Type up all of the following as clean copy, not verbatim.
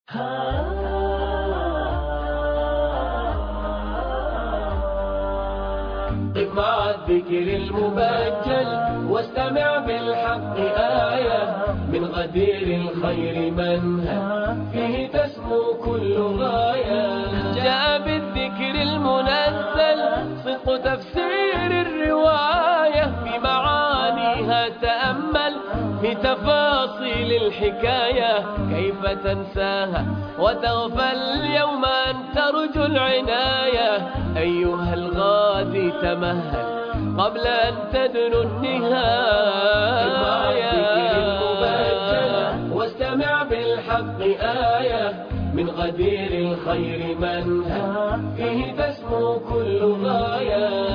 قف مع الذكر المبجل واستمع بالحق آية من غدير الخير منهى فيه تسمو كل غاية. جاء بالذكر المنزل صدق تفسير الرواية بمعانيها تأمل في تفاصيل الحكاية كيف تنساها وتغفل يوم أن ترجو العناية. أيها الغازي تمهل قبل أن تدنو النهاية. واستمع بالحق آية من غدير الخير منهى فيه تسمو كل غاية.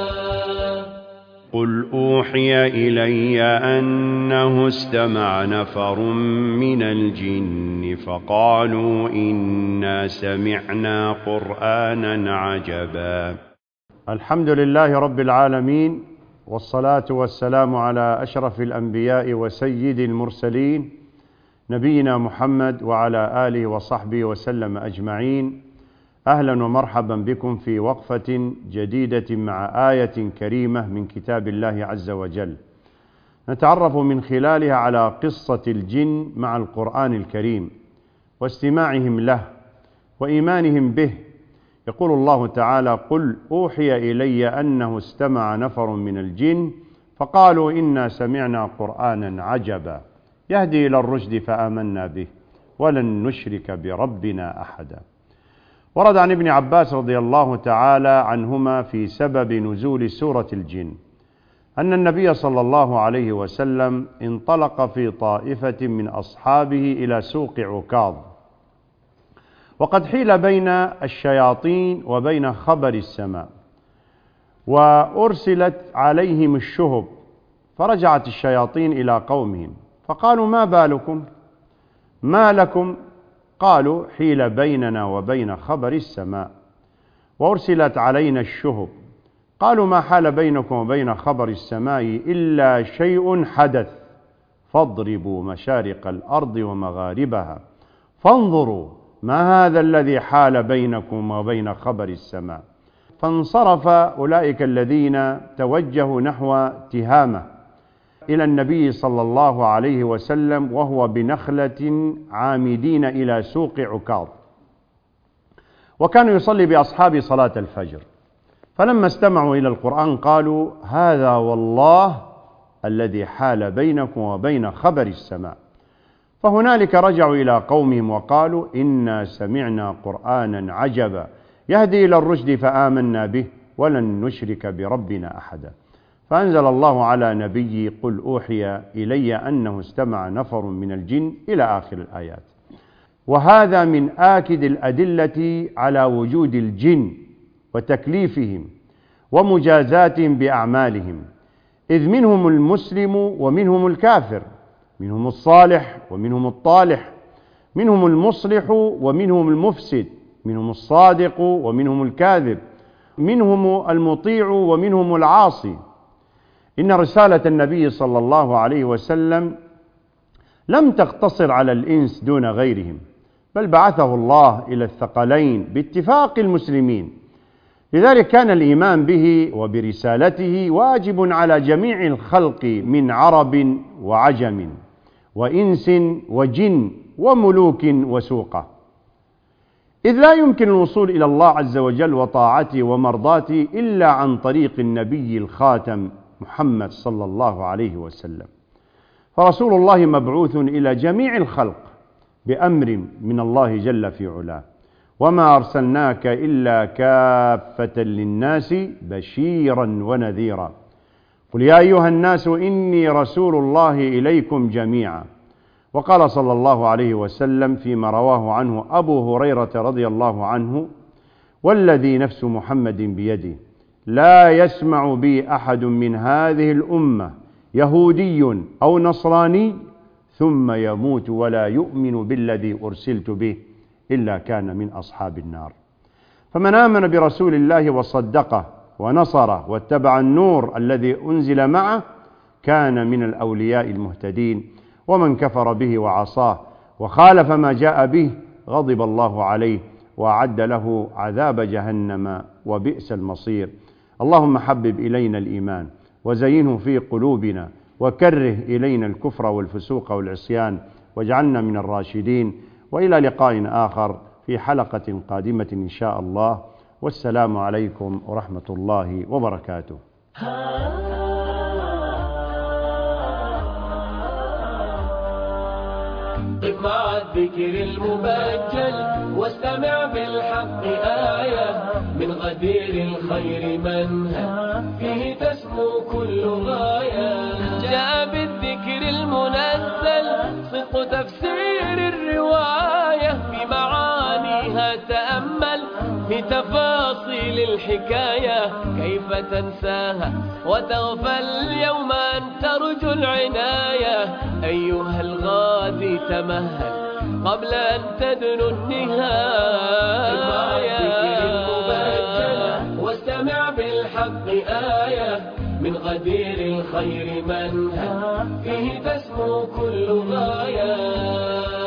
قل أوحي إلي أنه استمع نفر من الجن فقالوا إنا سمعنا قرآنا عجبا. الحمد لله رب العالمين، والصلاة والسلام على أشرف الأنبياء وسيد المرسلين نبينا محمد وعلى آله وصحبه وسلم أجمعين. أهلا ومرحبا بكم في وقفة جديدة مع آية كريمة من كتاب الله عز وجل، نتعرف من خلالها على قصة الجن مع القرآن الكريم واستماعهم له وإيمانهم به. يقول الله تعالى: قل أوحي إلي أنه استمع نفر من الجن فقالوا إنا سمعنا قرآنا عجبا يهدي إلى الرشد فآمنا به ولن نشرك بربنا أحدا. ورد عن ابن عباس رضي الله تعالى عنهما في سبب نزول سورة الجن أن النبي صلى الله عليه وسلم انطلق في طائفة من أصحابه إلى سوق عكاظ، وقد حيل بين الشياطين وبين خبر السماء، وأرسلت عليهم الشهب، فرجعت الشياطين إلى قومهم فقالوا: ما بالكم؟ ما لكم؟ قالوا: حيل بيننا وبين خبر السماء وأرسلت علينا الشهب. قالوا: ما حال بينكم وبين خبر السماء إلا شيء حدث، فاضربوا مشارق الأرض ومغاربها فانظروا ما هذا الذي حال بينكم وبين خبر السماء. فانصرف أولئك الذين توجهوا نحو تهامة إلى النبي صلى الله عليه وسلم وهو بنخلة عامدين إلى سوق عكاظ، وكان يصلي بأصحاب صلاة الفجر. فلما استمعوا إلى القرآن قالوا: هذا والله الذي حال بينكم وبين خبر السماء. فهنالك رجعوا إلى قومهم وقالوا: إنا سمعنا قرآنا عجبا يهدي إلى الرشد فآمنا به ولن نشرك بربنا أحدا. فأنزل الله على نبي: قل أوحي إلي أنه استمع نفر من الجن إلى آخر الآيات. وهذا من آكد الأدلة على وجود الجن وتكليفهم ومجازاتهم بأعمالهم، إذ منهم المسلم ومنهم الكافر، منهم الصالح ومنهم الطالح، منهم المصلح ومنهم المفسد، منهم الصادق ومنهم الكاذب، منهم المطيع ومنهم العاصي. إن رسالة النبي صلى الله عليه وسلم لم تقتصر على الإنس دون غيرهم، بل بعثه الله إلى الثقلين باتفاق المسلمين. لذلك كان الإيمان به وبرسالته واجب على جميع الخلق من عرب وعجم وإنس وجن وملوك وسوقة، إذ لا يمكن الوصول إلى الله عز وجل وطاعته ومرضاته إلا عن طريق النبي الخاتم محمد صلى الله عليه وسلم. فرسول الله مبعوث إلى جميع الخلق بأمر من الله جل في علاه: وما أرسلناك إلا كافة للناس بشيرا ونذيرا. قل يا أيها الناس إني رسول الله إليكم جميعا. وقال صلى الله عليه وسلم فيما رواه عنه أبو هريرة رضي الله عنه: والذي نفس محمد بيده لا يسمع بي أحد من هذه الأمة يهودي أو نصراني ثم يموت ولا يؤمن بالذي أرسلت به إلا كان من أصحاب النار. فمن آمن برسول الله وصدقه ونصره واتبع النور الذي أنزل معه كان من الأولياء المهتدين، ومن كفر به وعصاه وخالف ما جاء به غضب الله عليه وأعد له عذاب جهنم وبئس المصير. اللهم حبب إلينا الإيمان وزينه في قلوبنا وكره إلينا الكفر والفسوق والعصيان واجعلنا من الراشدين. وإلى لقاء آخر في حلقة قادمة إن شاء الله، والسلام عليكم ورحمة الله وبركاته. قف مع الذكر المبجل واستمع بالحق آية من غدير الخير منهج فيه تسمو كل غاية. جاء بالذكر المنزل صدق تفسير الرواية في معانيها تأمل في تفاصيل الحكاية كيف تنساها وتغفل يوم أن ترجو العناية. أيها الغادي تمهل قبل أن تدنو النهاية. واستمع بالحق آية من غدير الخير منهج فيه تسمو كل غاية.